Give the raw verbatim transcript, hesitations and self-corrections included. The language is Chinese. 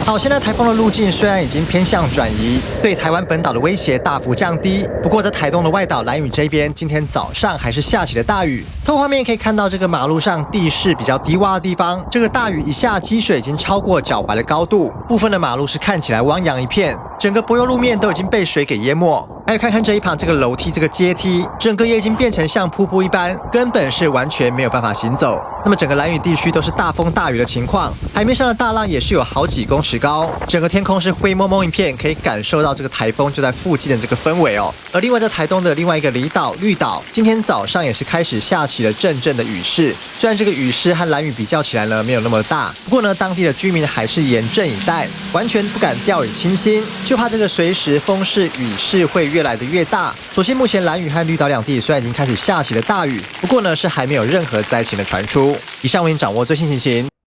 好，现在台风的路径虽然已经偏向转移，对台湾本岛的威胁大幅降低。不过在台东的外岛兰屿这边，今天早上还是下起了大雨。透过画面可以看到，这个马路上地势比较低洼的地方，这个大雨一下，积水已经超过脚踝的高度，部分的马路是看起来汪洋一片，整个柏油路面都已经被水给淹没。还有看看这一旁这个楼梯、这个阶梯，整个也已经变成像瀑布一般，根本是完全没有办法行走。那么整个兰屿地区都是大风大雨的情况，海面上的大浪也是有好几公尺高，整个天空是灰蒙蒙一片，可以感受到这个台风就在附近的这个氛围哦。而另外在台东的另外一个离岛绿岛，今天早上也是开始下起了阵阵的雨势，虽然这个雨势和兰屿比较起来呢没有那么大，不过呢当地的居民还是严阵以待，完全不敢掉以轻心，就怕这个随时风势雨势会越来的越大。所幸目前兰屿和绿岛两地虽然已经开始下起了大雨，不过呢是还没有任何灾情的传出。以上为您掌握最新情形。